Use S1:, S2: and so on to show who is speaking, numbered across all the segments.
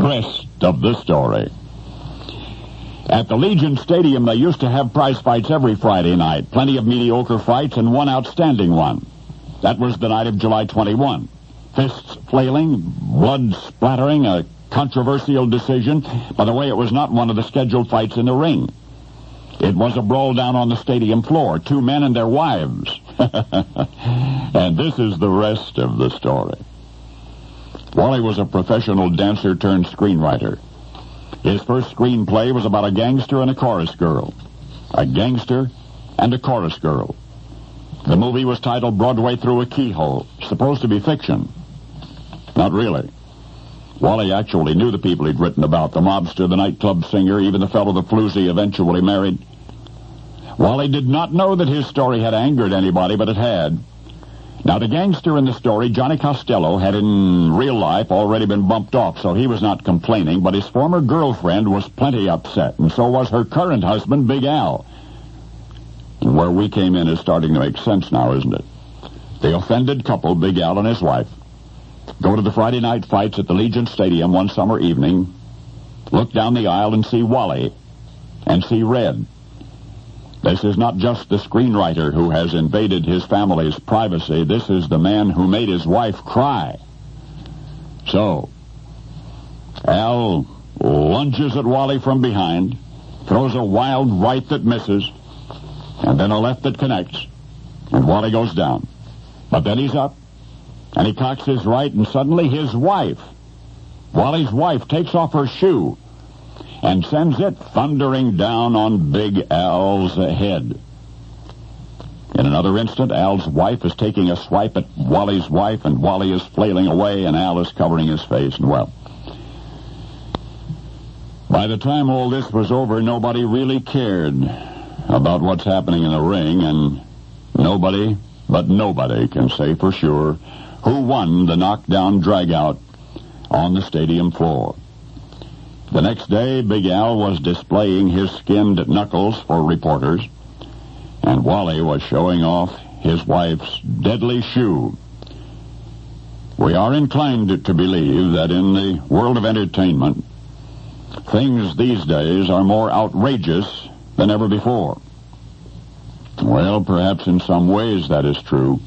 S1: rest of the story. At the Legion Stadium, they used to have prize fights every Friday night. Plenty of mediocre fights and one outstanding one. That was the night of July 21. Fists flailing, blood splattering, a controversial decision. By the way, it was not one of the scheduled fights in the ring. It was a brawl down on the stadium floor. Two men and their wives. And this is the rest of the story. Wally was a professional dancer turned screenwriter. His first screenplay was about a gangster and a chorus girl. A gangster and a chorus girl. The movie was titled Broadway Through a Keyhole. Supposed to be fiction. Not really. Wally actually knew the people he'd written about. The mobster, the nightclub singer, even the fellow the floozy eventually married. Wally did not know that his story had angered anybody, but it had. Now, the gangster in the story, Johnny Costello, had in real life already been bumped off, so he was not complaining, but his former girlfriend was plenty upset, and so was her current husband, Big Al. And where we came in is starting to make sense now, isn't it? The offended couple, Big Al and his wife, go to the Friday night fights at the Legion Stadium one summer evening, look down the aisle and see Wally, and see red. This is not just the screenwriter who has invaded his family's privacy. This is the man who made his wife cry. So, Al lunges at Wally from behind, throws a wild right that misses, and then a left that connects, and Wally goes down. But then he's up, and he cocks his right, and suddenly his wife, Wally's wife, takes off her shoe and sends it thundering down on Big Al's head. In another instant, Al's wife is taking a swipe at Wally's wife, and Wally is flailing away, and Al is covering his face. And, well, by the time all this was over, nobody really cared about what's happening in the ring, and nobody can say for sure who won the knockdown dragout on the stadium floor. The next day, Big Al was displaying his skinned knuckles for reporters, and Wally was showing off his wife's deadly shoe. We are inclined to believe that in the world of entertainment, things these days are more outrageous than ever before. Well, perhaps in some ways that is true.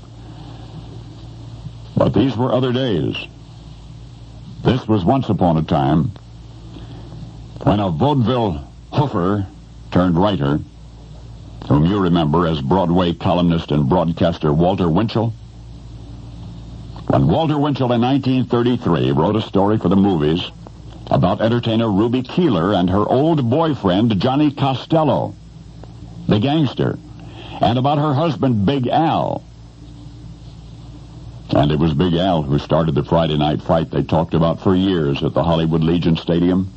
S1: But these were other days. This was once upon a time when a vaudeville hoofer turned writer, whom you remember as Broadway columnist and broadcaster Walter Winchell. When Walter Winchell in 1933 wrote a story for the movies about entertainer Ruby Keeler and her old boyfriend Johnny Costello, the gangster, and about her husband Big Al. And it was Big Al who started the Friday night fight they talked about for years at the Hollywood Legion Stadium.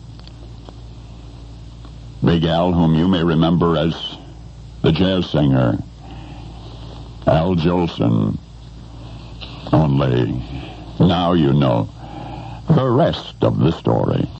S1: Big Al, whom you may remember as the jazz singer, Al Jolson. Only now you know the rest of the story.